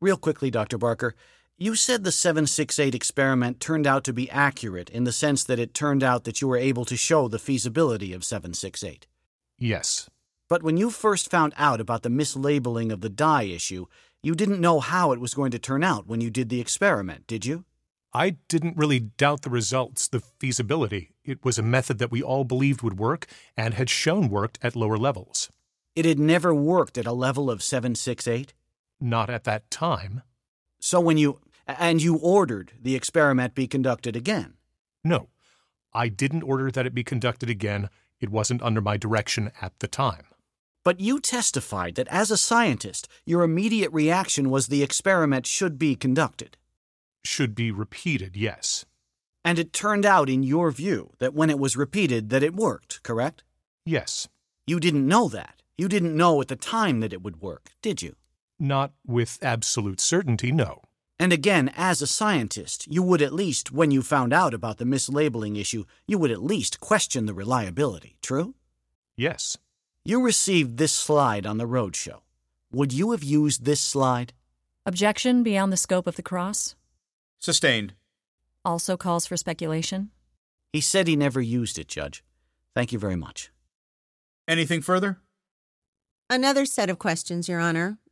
Real quickly, Dr. Barker, you said the 768 experiment turned out to be accurate in the sense that it turned out that you were able to show the feasibility of 768. Yes. But when you first found out about the mislabeling of the dye issue, you didn't know how it was going to turn out when you did the experiment, did you? I didn't really doubt the results, the feasibility. It was a method that we all believed would work and had shown worked at lower levels. It had never worked at a level of 768? Not at that time. So when you ordered the experiment be conducted again? No, I didn't order that it be conducted again. It wasn't under my direction at the time. But you testified that as a scientist, your immediate reaction was the experiment should be conducted. Should be repeated, yes. And it turned out, in your view, that when it was repeated that it worked, correct? Yes. You didn't know that. You didn't know at the time that it would work, did you? Not with absolute certainty, no. And again, as a scientist, you would at least, when you found out about the mislabeling issue, you would at least question the reliability, true? Yes. You received this slide on the roadshow. Would you have used this slide? Objection beyond the scope of the cross? Sustained. Also calls for speculation? He said he never used it, Judge. Thank you very much. Anything further? Another set of questions, Your Honor.